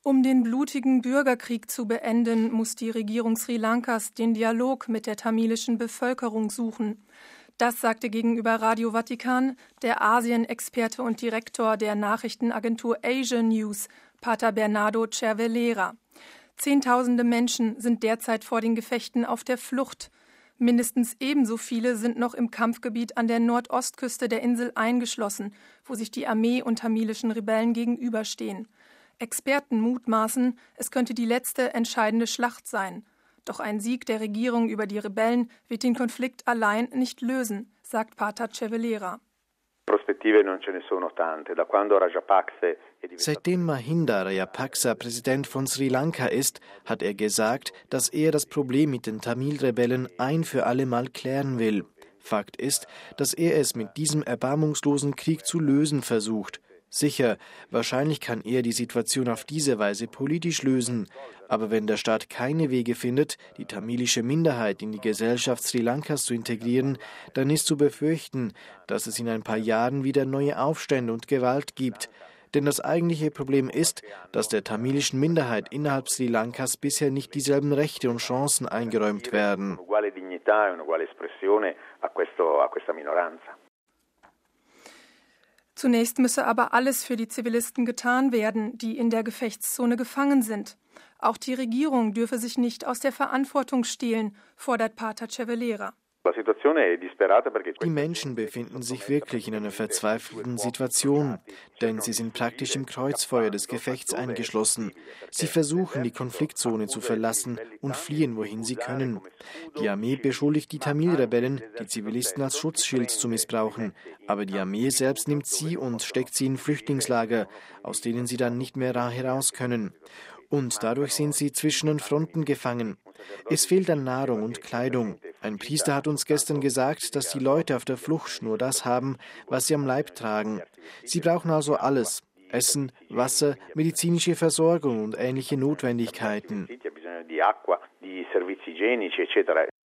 Um den blutigen Bürgerkrieg zu beenden, muss die Regierung Sri Lankas den Dialog mit der tamilischen Bevölkerung suchen. Das sagte gegenüber Radio Vatikan der Asien-Experte und Direktor der Nachrichtenagentur Asia News, Pater Bernardo Cervellera. Zehntausende Menschen sind derzeit vor den Gefechten auf der Flucht. Mindestens ebenso viele sind noch im Kampfgebiet an der Nordostküste der Insel eingeschlossen, wo sich die Armee und tamilischen Rebellen gegenüberstehen. Experten mutmaßen, es könnte die letzte entscheidende Schlacht sein. Doch ein Sieg der Regierung über die Rebellen wird den Konflikt allein nicht lösen, sagt Pater Cervellera. Seitdem Mahinda Rajapaksa Präsident von Sri Lanka ist, hat er gesagt, dass er das Problem mit den Tamil-Rebellen ein für alle Mal klären will. Fakt ist, dass er es mit diesem erbarmungslosen Krieg zu lösen versucht. Sicher, wahrscheinlich kann er die Situation auf diese Weise politisch lösen. Aber wenn der Staat keine Wege findet, die tamilische Minderheit in die Gesellschaft Sri Lankas zu integrieren, dann ist zu befürchten, dass es in ein paar Jahren wieder neue Aufstände und Gewalt gibt. Denn das eigentliche Problem ist, dass der tamilischen Minderheit innerhalb Sri Lankas bisher nicht dieselben Rechte und Chancen eingeräumt werden. Zunächst müsse aber alles für die Zivilisten getan werden, die in der Gefechtszone gefangen sind. Auch die Regierung dürfe sich nicht aus der Verantwortung stehlen, fordert Pater Cervellera. Die Menschen befinden sich wirklich in einer verzweifelten Situation, denn sie sind praktisch im Kreuzfeuer des Gefechts eingeschlossen. Sie versuchen, die Konfliktzone zu verlassen und fliehen, wohin sie können. Die Armee beschuldigt die Tamil-Rebellen, die Zivilisten als Schutzschild zu missbrauchen. Aber die Armee selbst nimmt sie und steckt sie in Flüchtlingslager, aus denen sie dann nicht mehr heraus können. Und dadurch sind sie zwischen den Fronten gefangen. Es fehlt an Nahrung und Kleidung. Ein Priester hat uns gestern gesagt, dass die Leute auf der Flucht nur das haben, was sie am Leib tragen. Sie brauchen also alles: Essen, Wasser, medizinische Versorgung und ähnliche Notwendigkeiten.